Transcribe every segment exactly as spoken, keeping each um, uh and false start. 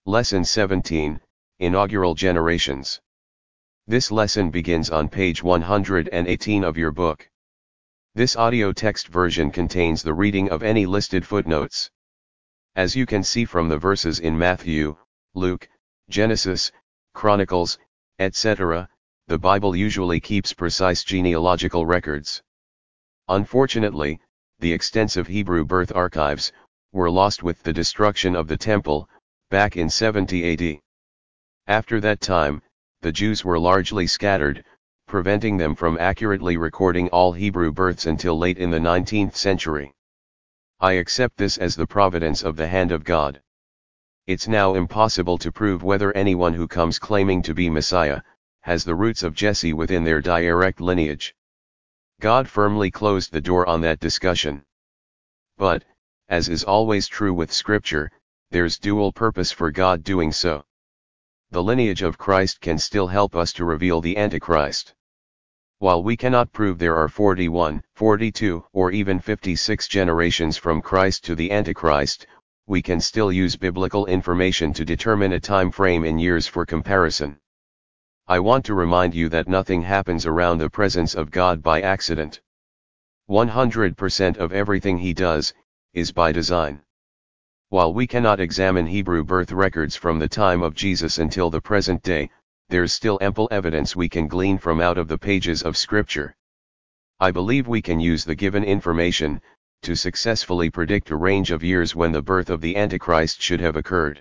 Lesson seventeen, Inaugural Generations. This lesson begins on page one hundred eighteen of your book. This audio text version contains the reading of any listed footnotes. As you can see from the verses in Matthew, Luke, Genesis, Chronicles, et cetera, the Bible usually keeps precise genealogical records. Unfortunately, the extensive Hebrew birth archives were lost with the destruction of the temple, back in seventy A D. After that time, the Jews were largely scattered, preventing them from accurately recording all Hebrew births until late in the nineteenth century. I accept this as the providence of the hand of God. It's now impossible to prove whether anyone who comes claiming to be Messiah has the roots of Jesse within their direct lineage. God firmly closed the door on that discussion. But, as is always true with Scripture, there's dual purpose for God doing so. The lineage of Christ can still help us to reveal the Antichrist. While we cannot prove there are forty-one, forty-two, or even fifty-six generations from Christ to the Antichrist, we can still use biblical information to determine a time frame in years for comparison. I want to remind you that nothing happens around the presence of God by accident. one hundred percent of everything He does is by design. While we cannot examine Hebrew birth records from the time of Jesus until the present day, there's still ample evidence we can glean from out of the pages of Scripture. I believe we can use the given information to successfully predict a range of years when the birth of the Antichrist should have occurred.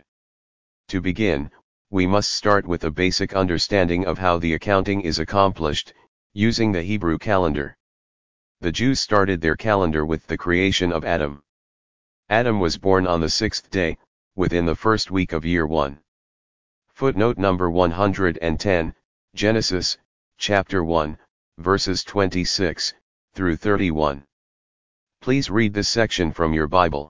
To begin, we must start with a basic understanding of how the accounting is accomplished, using the Hebrew calendar. The Jews started their calendar with the creation of Adam. Adam was born on the sixth day, within the first week of year one. Footnote number one hundred ten, Genesis, chapter one, verses twenty-six through thirty-one. Please read this section from your Bible.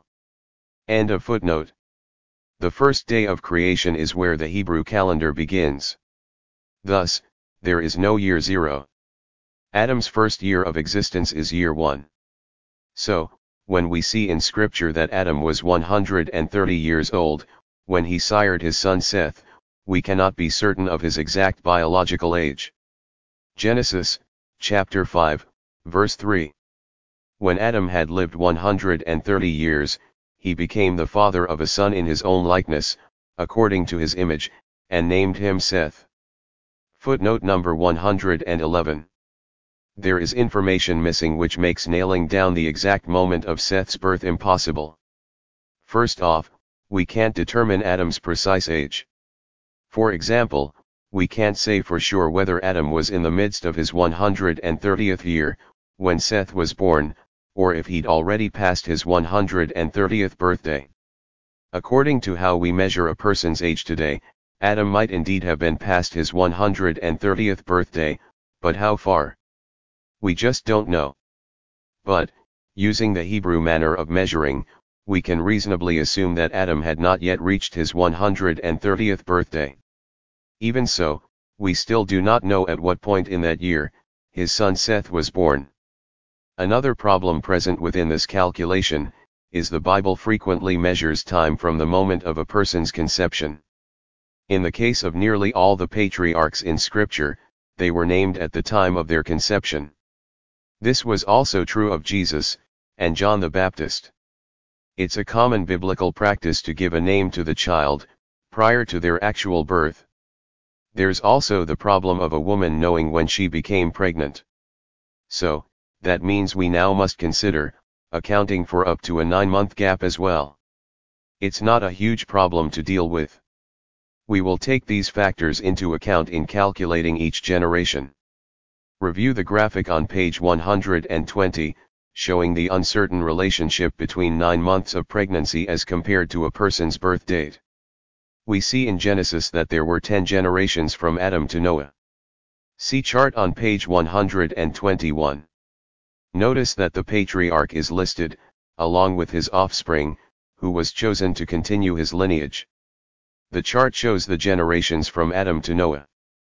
End of footnote. The first day of creation is where the Hebrew calendar begins. Thus, there is no year zero. Adam's first year of existence is year one. So, when we see in Scripture that Adam was one hundred thirty years old, when he sired his son Seth, we cannot be certain of his exact biological age. Genesis, chapter five, verse three. When Adam had lived one hundred thirty years, he became the father of a son in his own likeness, according to his image, and named him Seth. Footnote number one hundred eleven. There is information missing which makes nailing down the exact moment of Seth's birth impossible. First off, we can't determine Adam's precise age. For example, we can't say for sure whether Adam was in the midst of his one hundred thirtieth year, when Seth was born, or if he'd already passed his one hundred thirtieth birthday. According to how we measure a person's age today, Adam might indeed have been past his one hundred thirtieth birthday, but how far? We just don't know. But, using the Hebrew manner of measuring, we can reasonably assume that Adam had not yet reached his one hundred thirtieth birthday. Even so, we still do not know at what point in that year his son Seth was born. Another problem present within this calculation is the Bible frequently measures time from the moment of a person's conception. In the case of nearly all the patriarchs in Scripture, they were named at the time of their conception. This was also true of Jesus and John the Baptist. It's a common biblical practice to give a name to the child prior to their actual birth. There's also the problem of a woman knowing when she became pregnant. So, that means we now must consider accounting for up to a nine-month gap as well. It's not a huge problem to deal with. We will take these factors into account in calculating each generation. Review the graphic on page one hundred twenty, showing the uncertain relationship between nine months of pregnancy as compared to a person's birth date. We see in Genesis that there were ten generations from Adam to Noah. See chart on page one hundred twenty-one. Notice that the patriarch is listed, along with his offspring, who was chosen to continue his lineage. The chart shows the generations from Adam to Noah.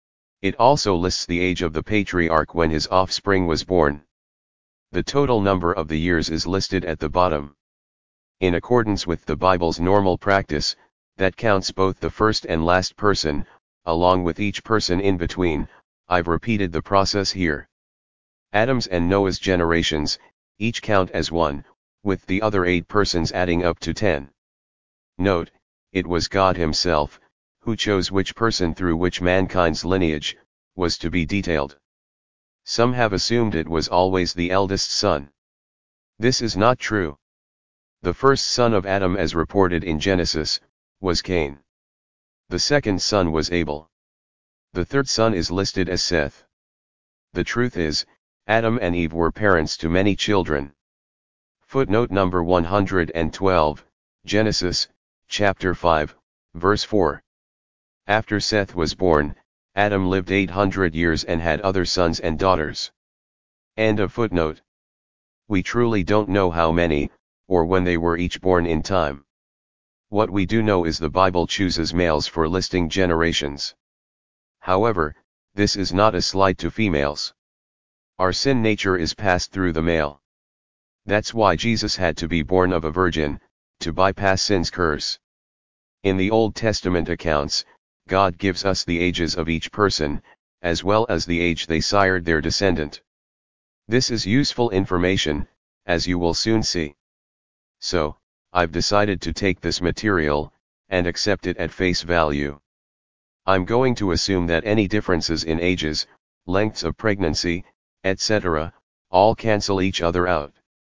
It also lists the age of the patriarch when his offspring was born. The total number of the years is listed at the bottom. In accordance with the Bible's normal practice, that counts both the first and last person, along with each person in between. I've repeated the process here. Adam's and Noah's generations, each count as one, with the other eight persons adding up to ten. Note, it was God himself, who chose which person through which mankind's lineage was to be detailed. Some have assumed it was always the eldest son. This is not true. The first son of Adam, as reported in Genesis, was Cain. The second son was Abel. The third son is listed as Seth. The truth is, Adam and Eve were parents to many children. Footnote number one hundred twelve, Genesis, chapter five, verse four. After Seth was born, Adam lived eight hundred years and had other sons and daughters. End of footnote. We truly don't know how many, or when they were each born in time. What we do know is the Bible chooses males for listing generations. However, this is not a slight to females. Our sin nature is passed through the male. That's why Jesus had to be born of a virgin, to bypass sin's curse. In the Old Testament accounts, God gives us the ages of each person, as well as the age they sired their descendant. This is useful information, as you will soon see. So, I've decided to take this material, and accept it at face value. I'm going to assume that any differences in ages, lengths of pregnancy, et cetera, all cancel each other out.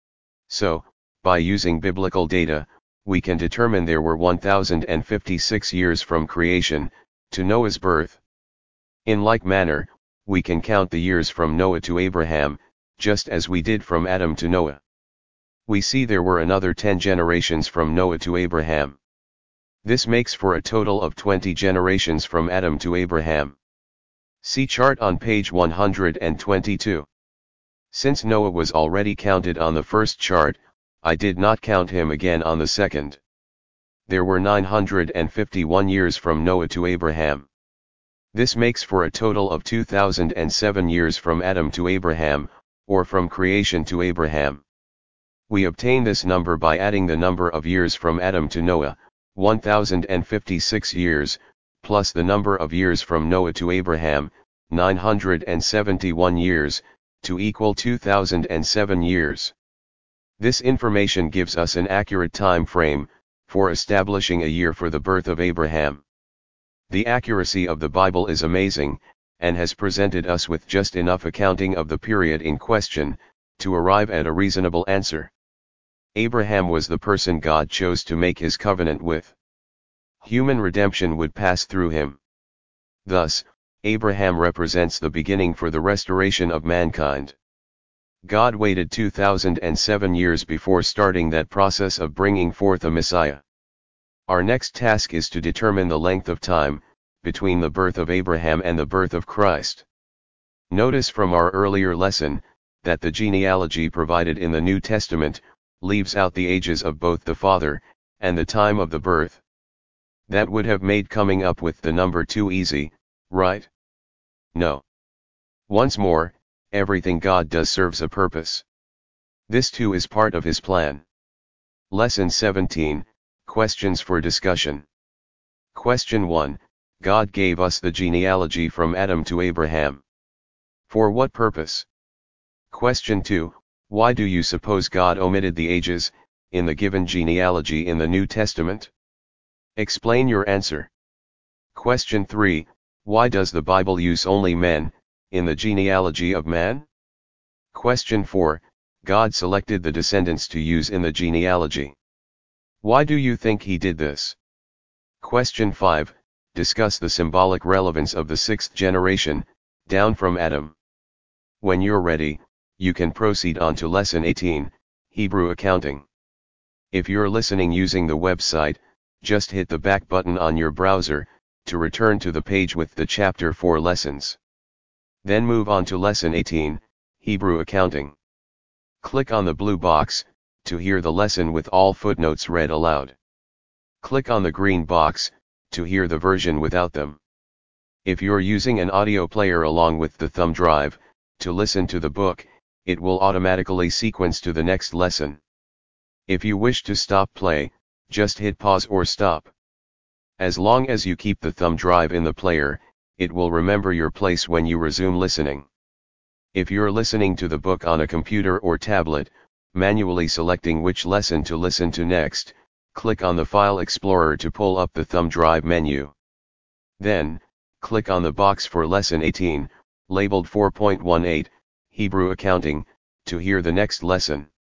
So, by using biblical data, we can determine there were one thousand fifty-six years from creation to Noah's birth. In like manner, we can count the years from Noah to Abraham, just as we did from Adam to Noah. We see there were another ten generations from Noah to Abraham. This makes for a total of twenty generations from Adam to Abraham. See chart on page one hundred twenty-two. Since Noah was already counted on the first chart, I did not count him again on the second. There were nine hundred fifty-one years from Noah to Abraham. This makes for a total of two thousand seven years from Adam to Abraham, or from creation to Abraham. We obtain this number by adding the number of years from Adam to Noah, one thousand fifty-six years, plus the number of years from Noah to Abraham, nine hundred seventy-one years, to equal two thousand seven years. This information gives us an accurate time frame for establishing a year for the birth of Abraham. The accuracy of the Bible is amazing, and has presented us with just enough accounting of the period in question to arrive at a reasonable answer. Abraham was the person God chose to make his covenant with. Human redemption would pass through him. Thus, Abraham represents the beginning for the restoration of mankind. God waited two thousand seven years before starting that process of bringing forth a Messiah. Our next task is to determine the length of time between the birth of Abraham and the birth of Christ. Notice from our earlier lesson that the genealogy provided in the New Testament leaves out the ages of both the father and the time of the birth. That would have made coming up with the number too easy, right? No. Once more, everything God does serves a purpose. This too is part of his plan. Lesson seventeen, Questions for discussion. Question one, God gave us the genealogy from Adam to Abraham. For what purpose? Question two, why do you suppose God omitted the ages in the given genealogy in the New Testament? Explain your answer. Question three, why does the Bible use only men in the genealogy of man? Question four, God selected the descendants to use in the genealogy. Why do you think he did this? Question five, discuss the symbolic relevance of the sixth generation, down from Adam. When you're ready, you can proceed on to Lesson eighteen, Hebrew Accounting. If you're listening using the website, just hit the back button on your browser to return to the page with the chapter four lessons. Then move on to Lesson eighteen, Hebrew Accounting. Click on the blue box to hear the lesson with all footnotes read aloud. Click on the green box to hear the version without them. If you're using an audio player along with the thumb drive to listen to the book, it will automatically sequence to the next lesson. If you wish to stop play, just hit pause or stop. As long as you keep the thumb drive in the player, it will remember your place when you resume listening. If you're listening to the book on a computer or tablet, manually selecting which lesson to listen to next, click on the File Explorer to pull up the thumb drive menu. Then, click on the box for Lesson eighteen, labeled four point one eight, Hebrew Accounting, to hear the next lesson.